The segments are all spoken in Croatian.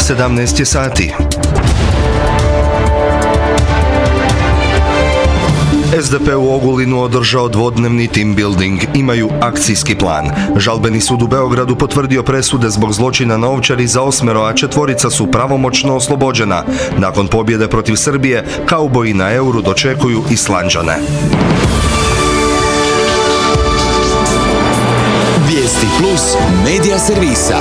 17 je sati. SDP u Ogulinu održao dvodnevni team building. Imaju akcijski plan. Žalbeni sud u Beogradu potvrdio presude zbog zločina na Ovčari za 8, a 4 su pravomoćno oslobođena. Nakon pobjede protiv Srbije, kauboji na Euru dočekuju Islanđane. Vijesti plus medija servisa.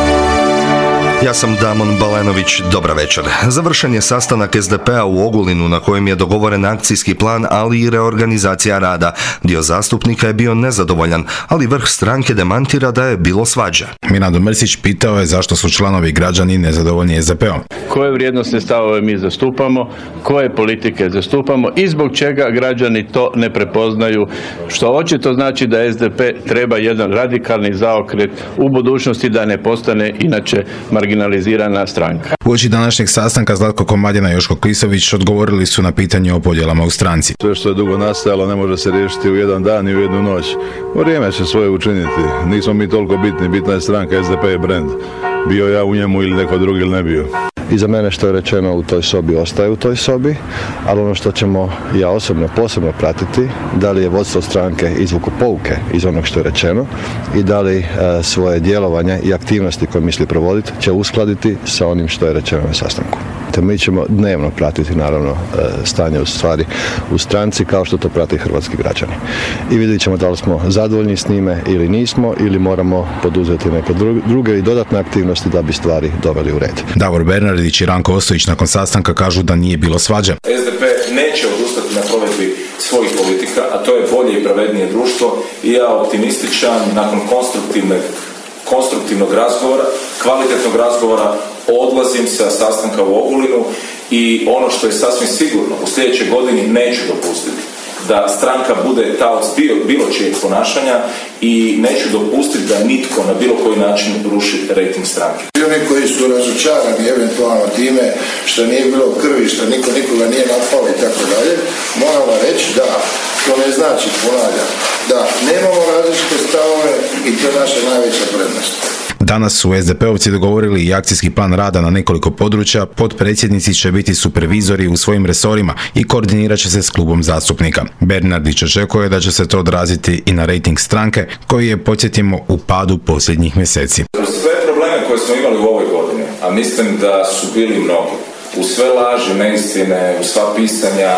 Ja sam Damon Balenović, dobra večer. Završen je sastanak SDP-a u Ogulinu na kojem je dogovoren akcijski plan, ali i reorganizacija rada. Dio zastupnika je bio nezadovoljan, ali vrh stranke demantira da je bilo svađa. Mirando Mrsić pitao je zašto su članovi građani nezadovoljni SDP-om. Koje vrijednosne stavove mi zastupamo, koje politike zastupamo i zbog čega građani to ne prepoznaju, što očito znači da SDP treba jedan radikalni zaokret u budućnosti da ne postane inače marginalizirana stranka. Uoči današnjeg sastanka Zlatko Komadina i Joško Klisović odgovorili su na pitanje o podjelama u stranci. Sve što je dugo nastajalo ne može se riješiti u jedan dan i u jednu noć. Vrijeme će svoje učiniti. Nismo mi toliko bitni, bitna je stranka, SDP je brend. Bio ja u njemu ili neko drugi ili ne bio. I za mene što je rečeno u toj sobi ostaje u toj sobi, ali ono što ćemo ja osobno posebno pratiti, da li je vodstvo stranke izvuku pouke iz onog što je rečeno i da li svoje djelovanje i aktivnosti koje misli provoditi će uskladiti sa onim što je rečeno na sastanku. Te mi ćemo dnevno pratiti naravno stanje u stvari u stranci kao što to prati hrvatski građani. I vidjet ćemo da li smo zadovoljni s njime ili nismo ili moramo poduzeti neke druge i dodatne aktivnosti da bi stvari doveli u red. Davor Bernardić i Ranko Ostojić nakon sastanka kažu da nije bilo svađa. SDP neće odustati na provedbi svojih politika, a to je bolje i pravednije društvo i ja optimističan nakon konstruktivnog razgovora, kvalitetnog razgovora odlazim sa sastanka u Ogulinu i ono što je sasvim sigurno u sljedećoj godini neću dopustiti da stranka bude taoc bilo čijeg ponašanja i neću dopustiti da nitko na bilo koji način ruši rejting stranke. Oni koji su razočarani eventualno time što nije bilo krvi, što niko nikoga nije napao i tako dalje, moramo reći da to ne znači, ponavljam, da nemamo različite stavove i to je naša najveća prednost. Danas su SDP-ovci dogovorili i akcijski plan rada na nekoliko područja, potpredsjednici će biti supervizori u svojim resorima i koordinirat će se s klubom zastupnika. Bernardić očekuje da će se to odraziti i na rejting stranke, koji je, podsjetimo, u padu posljednjih mjeseci. Sve probleme koje smo imali u ovoj godini, a mislim da su bili mnogi, u sve laži, neistine, u sva pisanja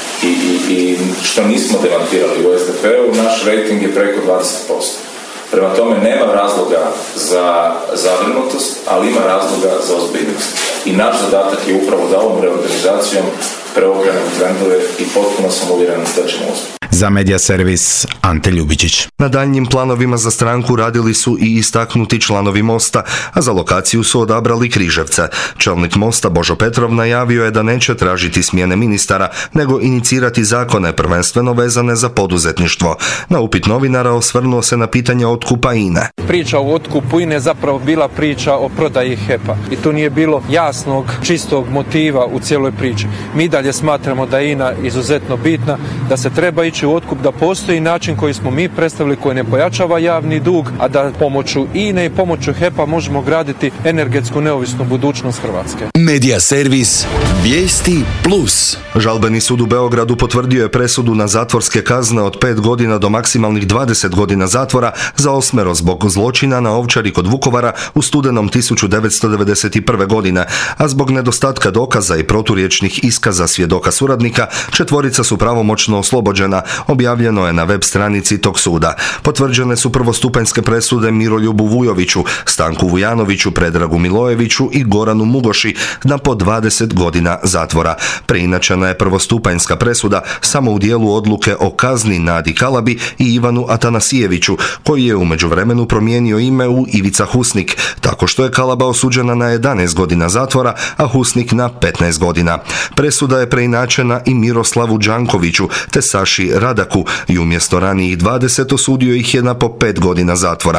i što nismo demantirali u SDP-u, naš rejting je preko 20%. Prema tome nema razloga za zabrinutost, ali ima razloga za ozbiljnost. I naš zadatak je upravo da ovom reorganizacijom preokrenemo trendove i potpuno sam uvjeren da ćemo uspjeti. Za medija servis Ante Ljubičić. Na daljnjim planovima za stranku radili su i istaknuti članovi Mosta, a za lokaciju su odabrali Križevce. Čelnik Mosta Božo Petrov najavio je da neće tražiti smjene ministara, nego inicirati zakone prvenstveno vezane za poduzetništvo. Na upit novinara osvrnuo se na pitanje otkupa INA-e. Priča o otkupu INA-e zapravo bila priča o prodaji HEP-a i tu nije bilo jasnog, čistog motiva u cijeloj priči. Mi dalje smatramo da je INA izuzetno bitna, da se treba ići u otkup, da postoji način koji smo mi predstavili koji ne pojačava javni dug, a da pomoću INA-e i pomoću HEP-a možemo graditi energetsku neovisnu budućnost Hrvatske. Medija servis Vijesti plus. Žalbeni sud u Beogradu potvrdio je presudu na zatvorske kazne od 5 godina do maksimalnih 20 godina zatvora za 8 zbog zločina na Ovčari kod Vukovara u studenom 1991. godine, a zbog nedostatka dokaza i proturječnih iskaza svjedoka suradnika, 4 su pravomoćno oslobođena, objavljeno je na web stranici tog suda. Potvrđene su prvostupanjske presude Miroljubu Vujoviću, Stanku Vujanoviću, Predragu Milojeviću i Goranu Mugoši na po 20 godina zatvora. Preinačena je prvostupanjska presuda samo u dijelu odluke o kazni Nadi Kalabi i Ivanu Atanasijeviću, koji je u međuvremenu promijenio ime u Ivica Husnik, tako što je Kalaba osuđena na 11 godina zatvora, a Husnik na 15 godina. Presuda je preinačena i Miroslavu Đankoviću te Saši Radaku i umjesto ranijih 20 osudio ih je na po 5 godina zatvora.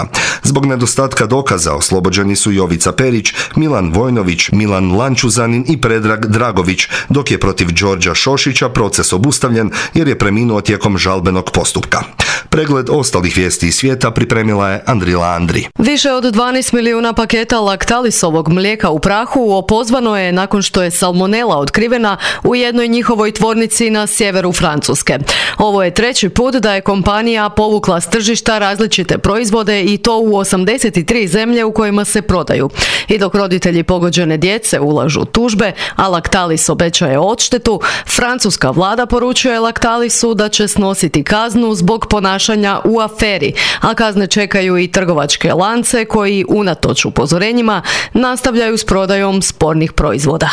Zbog nedostatka dokaza oslobođeni su Jovica Perić, Milan Vojnović, Milan Lančuzanin i Predrag Dragović, dok je protiv Đorđa Šošića proces obustavljen jer je preminuo tijekom žalbenog postupka. Pregled ostalih vijesti iz svijeta pripremila je Andrila Andri. Više od 12 milijuna paketa Lactalisovog mlijeka u prahu opozvano je nakon što je salmonela otkrivena u jednoj njihovoj tvornici na sjeveru Francuske. Ovo je treći put da je kompanija povukla s tržišta različite proizvode i to u 83 zemlje u kojima se prodaju. I dok roditelji pogođene djece ulažu tužbe, a Lactalis obećaje odštetu, francuska vlada poručuje Lactalisu da će snositi kaznu zbog ponašanja u aferi, a kazne čekaju i trgovačke lance koji unatoč upozorenjima nastavljaju s prodajom spornih proizvoda.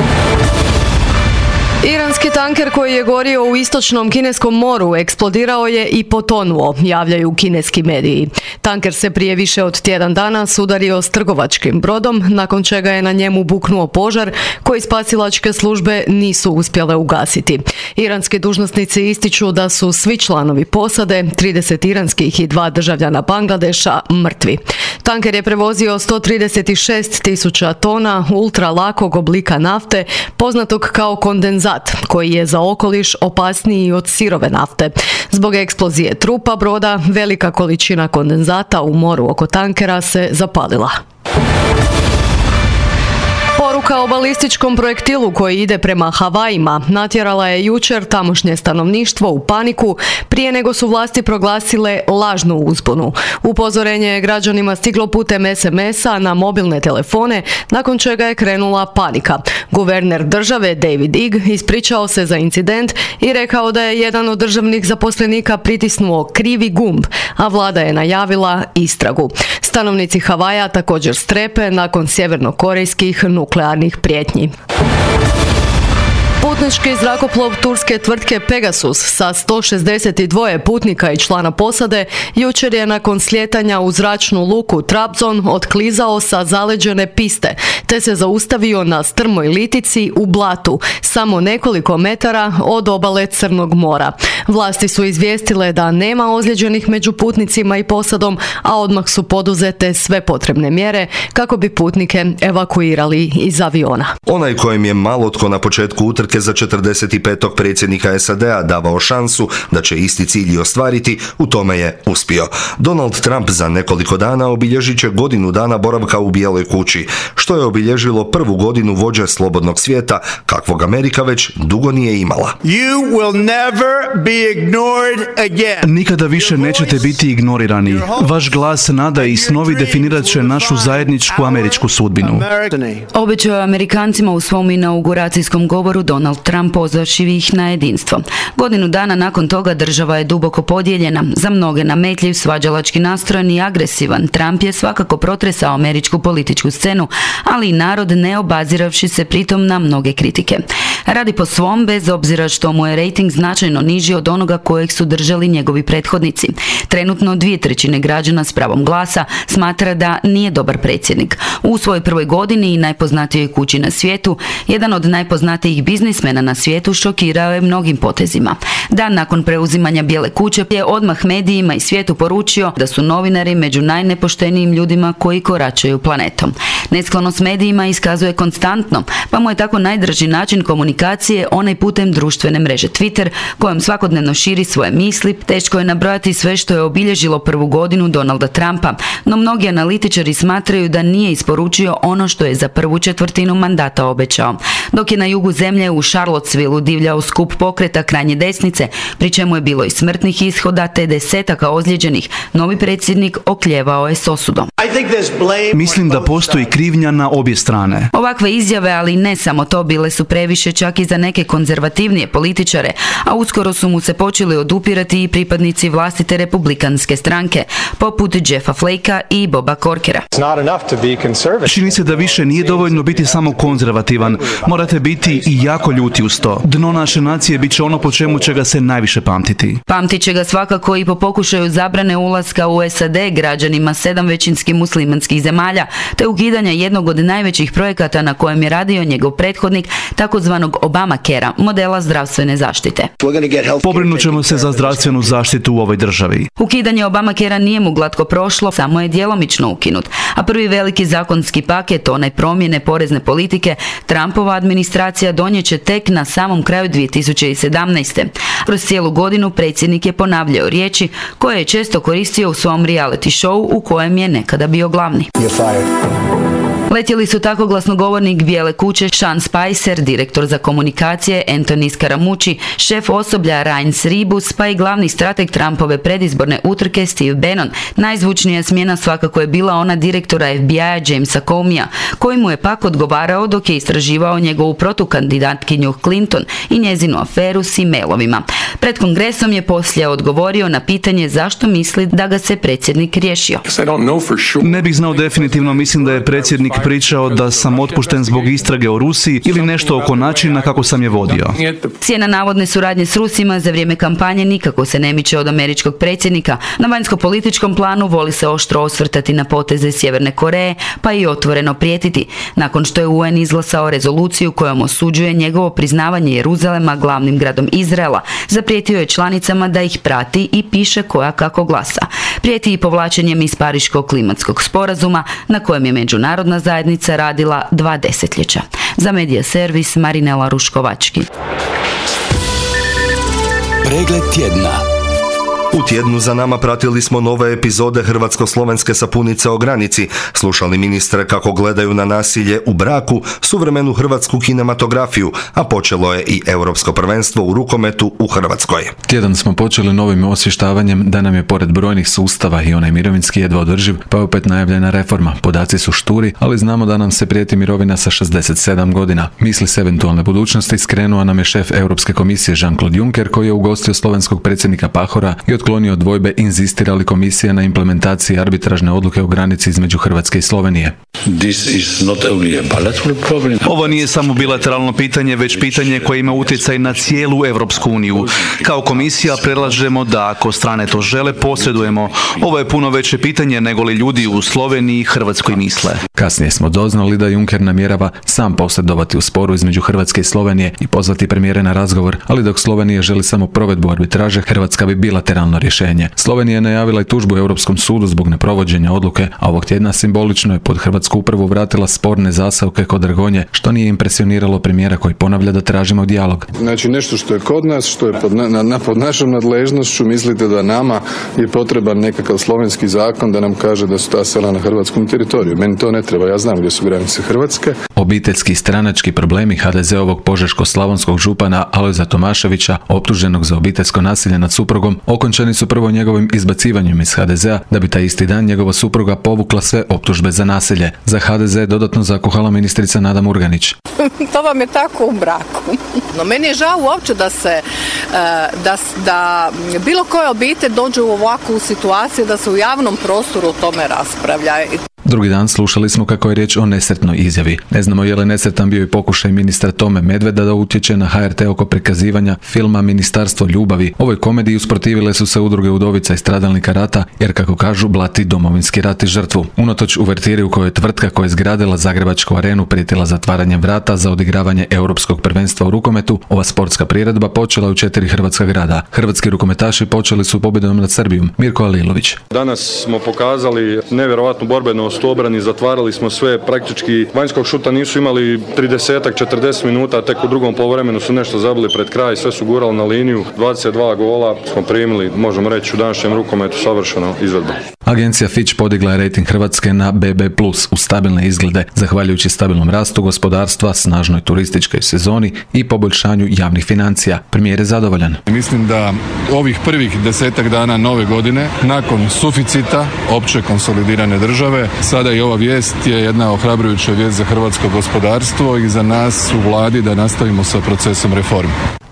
Iranski tanker koji je gorio u istočnom kineskom moru eksplodirao je i potonuo, javljaju kineski mediji. Tanker se prije više od tjedan dana sudario s trgovačkim brodom, nakon čega je na njemu buknuo požar koji spasilačke službe nisu uspjele ugasiti. Iranski dužnosnici ističu da su svi članovi posade, 30 iranskih i 2 državljana Bangladeša, mrtvi. Tanker je prevozio 136.000 tona ultralakog oblika nafte, poznatog kao kondenzat, koji je za okoliš opasniji od sirove nafte. Zbog eksplozije trupa broda, velika količina kondenzata u moru oko tankera se zapalila. Poruka o balističkom projektilu koji ide prema Havajima natjerala je jučer tamošnje stanovništvo u paniku prije nego su vlasti proglasile lažnu uzbunu. Upozorenje je građanima stiglo putem SMS-a na mobilne telefone, nakon čega je krenula panika. Guverner države David Ig ispričao se za incident i rekao da je jedan od državnih zaposlenika pritisnuo krivi gumb, a vlada je najavila istragu. Stanovnici Havaja također strepe nakon sjevernokorejskih nuklearnih prijetnji. Putnički zrakoplov turske tvrtke Pegasus sa 162 putnika i člana posade jučer je nakon slijetanja u zračnu luku Trabzon otklizao sa zaleđene piste, te se zaustavio na strmoj litici u blatu, samo nekoliko metara od obale Crnog mora. Vlasti su izvijestile da nema ozlijeđenih među putnicima i posadom, a odmah su poduzete sve potrebne mjere kako bi putnike evakuirali iz aviona. Onaj kojem je malo tko na početku utrke za 45. predsjednika SAD-a davao šansu da će isti cilj i ostvariti, u tome je uspio. Donald Trump za nekoliko dana obilježit će godinu dana boravka u Bijeloj kući, što je obilježilo prvu godinu vođe slobodnog svijeta, kakvog Amerika već dugo nije imala. You will never be ignored again. Nikada više nećete biti ignorirani. Vaš glas, nada i snovi definirat će našu zajedničku američku sudbinu. Obećao je Amerikancima u svom inauguracijskom govoru Donald Trump, pozvavši ih na jedinstvo. Godinu dana nakon toga država je duboko podijeljena. Za mnoge nametljiv, svađalački nastrojen i agresivan, Trump je svakako protresao američku političku scenu, ali i narod ne obaziravši se pritom na mnoge kritike. Radi po svom, bez obzira što mu je rejting značajno niži od onoga kojeg su držali njegovi prethodnici. Trenutno 2/3 građana s pravom glasa smatra da nije dobar predsjednik. U svojoj prvoj godini i najpoznatijoj kući na svijetu, jedan od najpoznatijih biznismena na svijetu šokirao je mnogim potezima. Dan nakon preuzimanja Bijele kuće je odmah medijima i svijetu poručio da su novinari među najnepoštenijim ljudima koji koračaju planetom. Nesklonost medijima iskazuje konstantno, pa mu je tako najdraži način komunikacije onaj putem društvene mreže Twitter, kojom svakodnevno širi svoje misli. Teško je nabrojati sve što je obilježilo prvu godinu Donalda Trumpa, no mnogi analitičari smatraju da nije isporučio ono što je za prvu četvrtinu mandata obećao. Dok je na jugu zemlje u Charlottesvilleu divljao skup pokreta krajnje desnice, pri čemu je bilo i smrtnih ishoda te desetaka ozlijeđenih, novi predsjednik oklijevao je s osudom. Mislim da postoji krivnja na obje strane. Ovakve izjave, ali ne samo to, bile su previše čak i za neke konzervativnije političare, a uskoro su mu se počeli odupirati i pripadnici vlastite republikanske stranke, poput Jeffa Flakea i Boba Corkera. Čini se da više nije dovoljno biti samo konzervativan, morate biti i jako jako ljuti uz to. Dno naše nacije bit će ono po čemu će ga se najviše pamtiti. Pamtit će ga svakako i po pokušaju zabrane ulaska u SAD građanima 7 većinskih muslimanskih zemalja, te ukidanja jednog od najvećih projekata na kojem je radio njegov prethodnik, takozvanog Obamacarea, modela zdravstvene zaštite. Pobrinut ćemo se za zdravstvenu zaštitu u ovoj državi. Ukidanje Obamacarea nije mu glatko prošlo, samo je djelomično ukinut, a prvi veliki zakonski paket, onaj promjene porezne politike, Trumpova administracija donijeće tek na samom kraju 2017. Kroz cijelu godinu predsjednik je ponavljao riječi koje je često koristio u svom reality show u kojem je nekada bio glavni. Letjeli su tako glasnogovornik Bijele kuće Sean Spicer, direktor za komunikacije Anthony Scaramucci, šef osoblja Reince Priebus, pa i glavni strateg Trumpove predizborne utrke Steve Bannon. Najzvučnija smjena svakako je bila ona direktora FBI-a Jamesa Comeyja, koji mu je pak odgovarao dok je istraživao njegovu protukandidatkinju Clinton i njezinu aferu s e-mailovima. Pred kongresom je poslije odgovorio na pitanje zašto misli da ga se predsjednik riješio. Ne bih znao definitivno, mislim da je predsjednik pričao da sam otpušten zbog istrage o Rusiji ili nešto oko načina kako sam je vodio. Cijena navodne suradnje s Rusima za vrijeme kampanje nikako se ne miče od američkog predsjednika. Na vanjsko-političkom planu voli se oštro osvrtati na poteze Sjeverne Koreje, pa i otvoreno prijetiti. Nakon što je UN izglasao rezoluciju kojom osuđuje njegovo priznavanje Jeruzalema glavnim gradom Izraela, zaprijetio je članicama da ih prati i piše koja kako glasa. Prijeti i povlačenjem iz Pariškog klimatskog sporazuma na kojem je međunarodna zajednica radila 2 desetljeća. Za Medija servis Marinela Ruškovački. Pregled tjedna. U tjednu za nama pratili smo nove epizode Hrvatsko-slovenske sapunice o granici, slušali ministre kako gledaju na nasilje u braku, suvremenu hrvatsku kinematografiju, a počelo je i Europsko prvenstvo u rukometu u Hrvatskoj. Tjedan smo počeli novim osvještavanjem da nam je pored brojnih sustava i onaj mirovinski jedva održiv, pa je opet najavljena reforma. Podaci su šturi, ali znamo da nam se prijeti mirovina sa 67 godina. Misli se eventualne budućnosti skrenuo nam je šef Europske komisije Jean-Claude Juncker, koji je ugostio slovenskog predsjednika Pahora i otklonio dvojbe inzistira li komisija na implementaciji arbitražne odluke o granici između Hrvatske i Slovenije. Ovo nije samo bilateralno pitanje, već pitanje koje ima utjecaj na cijelu Europsku uniju. Kao komisija predlažemo da ako strane to žele, posredujemo. Ovo je puno veće pitanje nego li ljudi u Sloveniji i Hrvatskoj misle. Kasnije smo doznali da Juncker namjerava sam posredovati u sporu između Hrvatske i Slovenije i pozvati premijere na razgovor, ali dok Slovenija želi samo provedbu arbitraže, Hrvatska bi bilateralno rješenje. Slovenija je najavila i tužbu Europskom sudu zbog neprovođenja odluke, a ovog tjedna simbolično je pod hrvatsku upravu vratila sporne zasavke kod Dragonje, što nije impresioniralo premijera koji ponavlja da tražimo dijalog. Znači nešto što je kod nas, što je pod našom nadležnošću, mislite da nama je potreban nekakav slovenski zakon da nam kaže da su ta sela na hrvatskom teritoriju. Meni to ne treba, ja znam gdje su granice Hrvatske. Obiteljski stranački problemi HDZ-ovog požeško-slavonskog župana Alojza Tomaševića, optuženog za obiteljsko nasilje nad suprugom, okončani su prvo njegovim izbacivanjem iz HDZ-a, da bi taj isti dan njegova supruga povukla sve optužbe za nasilje. Za HDZ je dodatno zakuhala ministrica Nada Murganić. To vam je tako u braku. No meni je žao uopće da bilo koja obitelj dođe u ovakvu situaciju da se u javnom prostoru o tome raspravlja. Drugi dan slušali smo kako je riječ o nesretnoj izjavi. Ne znamo je li nesretan bio i pokušaj ministra Tome Medveda da utječe na HRT oko prikazivanja filma Ministarstvo ljubavi. Ovoj komediji usprotivile su se udruge udovica i stradalnika rata, jer kako kažu blati Domovinski rat i žrtvu. Unatoč uvertiri u kojoj je tvrtka koja je izgradila Zagrebačku arenu prijetila zatvaranjem vrata za odigravanje Europskog prvenstva u rukometu, ova sportska priredba počela u 4 hrvatska grada. Hrvatski rukometaši počeli su pobjedom nad Srbijom. Mirko Alilović. Danas smo pokazali nevjerovatnu borbenost u obrani, zatvarali smo sve, praktički vanjskog šuta nisu imali 30-40 minuta, tek u drugom poluvremenu su nešto zabili pred kraj, sve su gurali na liniju, 22 gola smo primili, možemo reći, u današnjem rukometu savršeno izvedba. Agencija Fitch podigla je rejting Hrvatske na BB+, u stabilne izglede, zahvaljujući stabilnom rastu gospodarstva, snažnoj turističkoj sezoni i poboljšanju javnih financija. Premijer je zadovoljan. Mislim da ovih prvih 10 dana nove godine, nakon suficita opće konsolidirane države, sada i ova vijest je jedna ohrabrujuća vijest za hrvatsko gospodarstvo i za nas u vladi da nastavimo sa procesom reforme.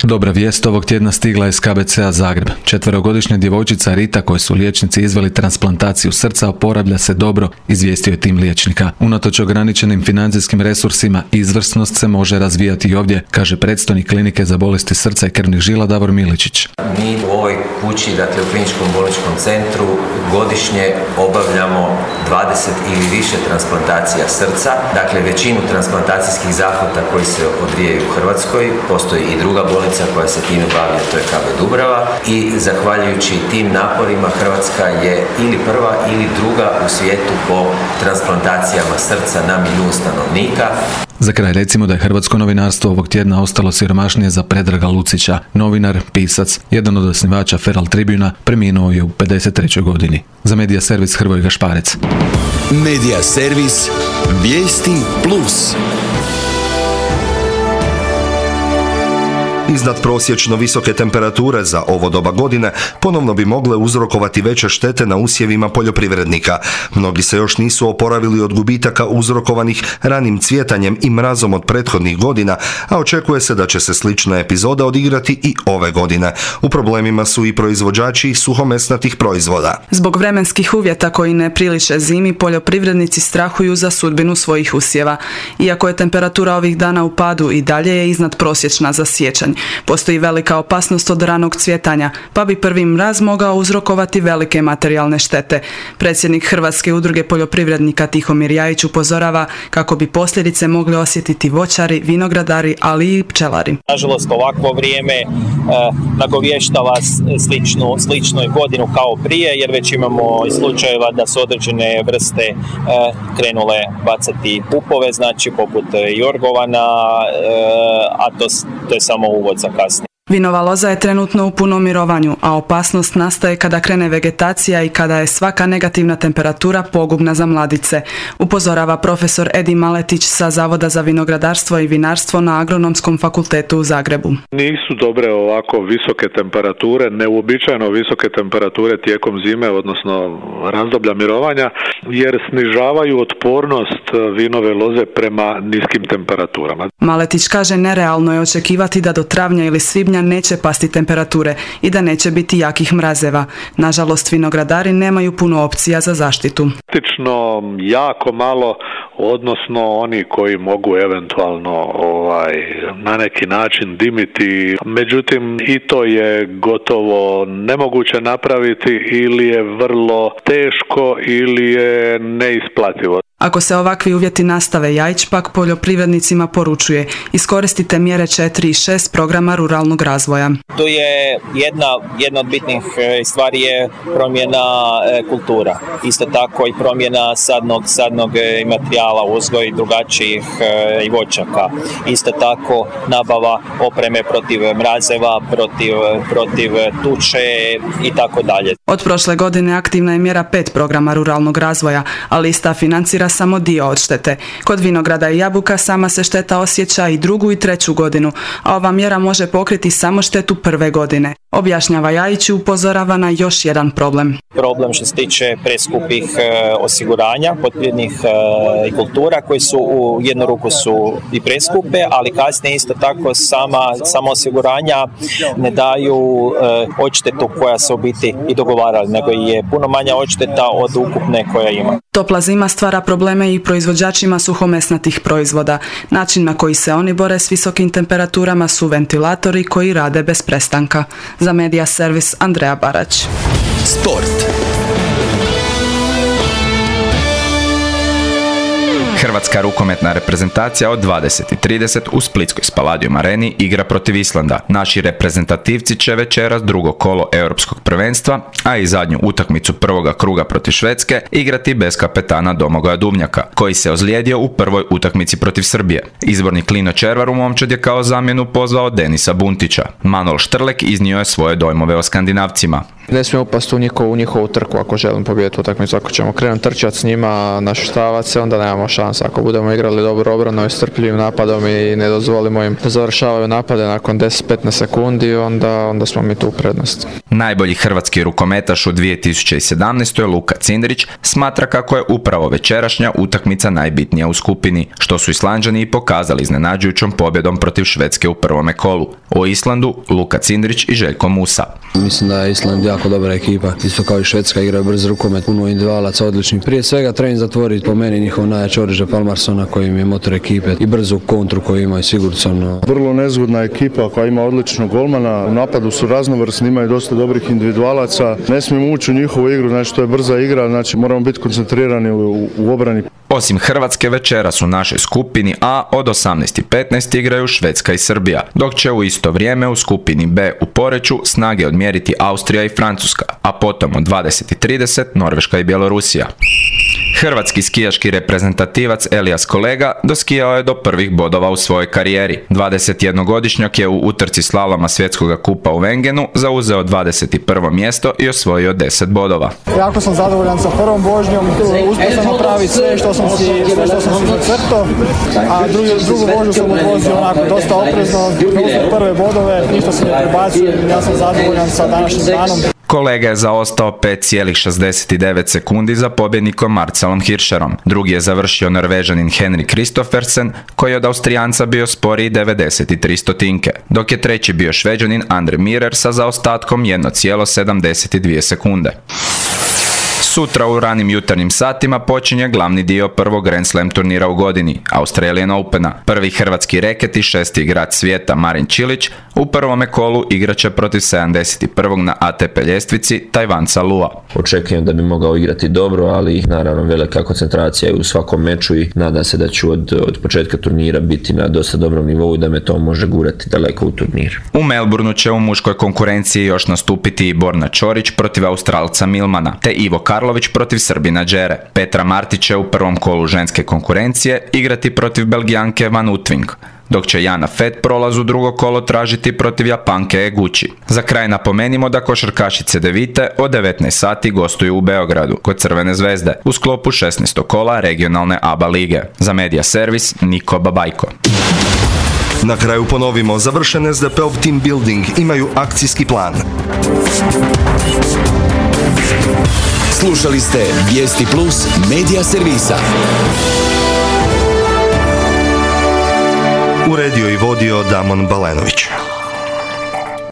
Dobra vijest ovog tjedna stigla je iz KBC-a Zagreb. 4-godišnja djevojčica Rita, koju su liječnici izveli transplantaciju srca, oporavlja se dobro, izvijestio je tim liječnika. Unatoč ograničenim financijskim resursima, izvrsnost se može razvijati i ovdje, kaže predstojnik klinike za bolesti srca i krvnih žila Davor Miličić. Mi u ovoj kući, dakle u kliničkom bolničkom centru, godišnje obavljamo 20 ili više transplantacija srca. Dakle, većinu transplantacijskih zahvata koji se odvijaju u Hrvatskoj, postoji i druga bolnica koja se time bavi, to je KB Dubrava, i zahvaljujući tim naporima Hrvatska je ili prva ili druga u svijetu po transplantacijama srca na milijun stanovnika. Za kraj recimo da je hrvatsko novinarstvo ovog tjedna ostalo siromašnije za Predraga Lucića. Novinar, pisac, jedan od osnivača Feral Tribuna, preminuo je u 53. godini. Za Medija servis Hrvoje Gašparec. Medija servis Vijesti Plus. Iznad prosječno visoke temperature za ovo doba godine ponovno bi mogle uzrokovati veće štete na usjevima poljoprivrednika. Mnogi se još nisu oporavili od gubitaka uzrokovanih ranim cvjetanjem i mrazom od prethodnih godina, a očekuje se da će se slična epizoda odigrati i ove godine. U problemima su i proizvođači suhomesnatih proizvoda. Zbog vremenskih uvjeta koji ne priliče zimi, poljoprivrednici strahuju za sudbinu svojih usjeva. Iako je temperatura ovih dana u padu, i dalje je iznad prosječna za siječanj. Postoji velika opasnost od ranog cvjetanja, pa bi prvi mraz mogao uzrokovati velike materijalne štete. Predsjednik Hrvatske udruge poljoprivrednika Tihomir Jajić upozorava kako bi posljedice mogli osjetiti voćari, vinogradari, ali i pčelari. Nažalost, ovakvo vrijeme nagovještava sličnu godinu kao prije, jer već imamo i slučajeva da su određene vrste krenule bacati pupove, znači poput jorgovana, a to je samo uvod za kasnije. Vinova loza je trenutno u punom mirovanju, a opasnost nastaje kada krene vegetacija i kada je svaka negativna temperatura pogubna za mladice, upozorava profesor Edi Maletić sa Zavoda za vinogradarstvo i vinarstvo na Agronomskom fakultetu u Zagrebu. Nisu dobre ovako visoke temperature, neuobičajeno visoke temperature tijekom zime, odnosno razdoblja mirovanja, jer snižavaju otpornost vinove loze prema niskim temperaturama. Maletić kaže nerealno je očekivati da do travnja ili svibnja neće pasti temperature i da neće biti jakih mrazeva. Nažalost, vinogradari nemaju puno opcija za zaštitu. Praktično jako malo, odnosno oni koji mogu eventualno na neki način dimiti. Međutim, i to je gotovo nemoguće napraviti ili je vrlo teško ili je neisplativo. Ako se ovakvi uvjeti nastave, Jajić pak poljoprivrednicima poručuje: iskoristite mjere 4 i 6 programa ruralnog razvoja. Tu je jedna od bitnih stvari je promjena kultura. Isto tako i promjena sadnog materijala, uzgoj drugačijih i voćaka. Isto tako nabava opreme protiv mrazeva, protiv tuče i tako dalje. Od prošle godine aktivna je mjera 5 programa ruralnog razvoja, ali ista financira samo dio odštete. Kod vinograda i jabuka sama se šteta osjeća i drugu i treću godinu, a ova mjera može pokriti samo štetu prve godine. Objašnjava Jajić i upozorava na još jedan problem. Problem što se tiče preskupih osiguranja poljoprivrednih kultura koji su u jednu ruku su i preskupe, ali kasnije isto tako sama osiguranja ne daju odštetu koja se u biti i dogovarali, nego je puno manja odšteta od ukupne koja ima. Topla zima stvara probleme i proizvođačima suhomesnatih proizvoda. Način na koji se oni bore s visokim temperaturama su ventilatori koji rade bez prestanka. Za Medija servis Andreja Barać. Sport. Hrvatska rukometna reprezentacija od 20:30 u Splitskoj Spaladium areni igra protiv Islanda. Naši reprezentativci će večeras drugo kolo europskog prvenstva, a i zadnju utakmicu prvoga kruga protiv Švedske igrati bez kapetana Domagoja Dubnjaka, koji se ozlijedio u prvoj utakmici protiv Srbije. Izbornik Lino Červar u momčad je kao zamjenu pozvao Denisa Buntića. Manuel Štrlek iznio je svoje dojmove o Skandinavcima. Ne smijemo upasti u njihovu trku ako želim pobijediti utakmicu. Ako ćemo krenuti trčati s njima, našutavati se, onda nemamo šanse. šansa. Ako budemo igrali dobro obrano i strpljivim napadom i ne dozvolimo im da završavaju napade nakon 10-15 sekundi, onda smo mi tu u prednosti. Najbolji hrvatski rukometaš u 2017. Luka Cindrić smatra kako je upravo večerašnja utakmica najbitnija u skupini, što su Islanđani i pokazali iznenađujućom pobjedom protiv Švedske u prvome kolu. O Islandu Luka Cindrić i Željko Musa. Mislim da je Island jako dobra ekipa, isto kao i Švedska, igraju brz rukomet, puno individualaca odličnih. Prije svega trening zatvoriti po meni njihov najjači oružje Palmarsona koji im je motor ekipe i brzu kontru koju imaju Sigurdsson. Vrlo nezgodna ekipa koja ima odličnog golmana, u napadu su raznovrsni, imaju dosta dobrih individualaca. Ne smijemo ući u njihovu igru, znači to je brza igra, znači moramo biti koncentrirani u obrani. Osim Hrvatske večeras u našoj skupini A od 18:15 igraju Švedska i Srbija, dok će u isto vrijeme u skupini B u Poreču snage odmjeriti Austrija i Francuska, a potom od 20:30 Norveška i Bjelorusija. Hrvatski skijaški reprezentativac Elijas Kolega doskijao je do prvih bodova u svojoj karijeri. 21-godišnjak je u utrci slaloma svjetskog kupa u Wengenu zauzeo 21. mjesto i osvojio 10 bodova. Jako sam zadovoljan sa prvom vožnjom, uspio sam napraviti sve što sam si zacrtao, a drugu vožnju sam odvozio onako dosta oprezno, prve bodove, ništa se ne prebacio, ja sam zadovoljan sa današnjim danom. Kolega je zaostao 5,69 sekundi za pobjednikom Marcelom Hirscherom. Drugi je završio Norvežanin Henrik Kristoffersen, koji je od Austrijanca bio sporiji 93 stotinke, dok je treći bio Šveđanin Andre Mirer sa zaostatkom 1,72 sekunde. Sutra u ranim jutarnjim satima počinje glavni dio prvog Grand Slam turnira u godini, Australian Opena. Prvi hrvatski reket i šesti igrač svijeta Marin Čilić u prvome kolu igraće protiv 71. na ATP ljestvici Tajvanca Lua. Očekujem da bi mogao igrati dobro, ali naravno velika koncentracija u svakom meču i nadam se da ću od početka turnira biti na dosta dobrom nivou i da me to može gurati daleko u turnir. U Melbourneu će u muškoj konkurenciji još nastupiti i Borna Ćorić protiv Australca Milmana, te Ivo Karlović protiv Srbina Đere. Petra Martić će u prvom kolu ženske konkurencije igrati protiv Belgijanke Van Utving, dok će Jana Fett prolaz u drugo kolo tražiti protiv Japanke Eguchi. Za kraj napomenimo da košarkašice Devite od 19 sati gostuju u Beogradu kod Crvene zvezde u sklopu 16. kola regionalne ABA lige. Za Medija Servis Niko Babajko. Na kraju ponovimo, završen SDP-ov team building, imaju akcijski plan. Slušali ste Vijesti Plus Medija Servisa. Uredio i vodio Damon Balenović.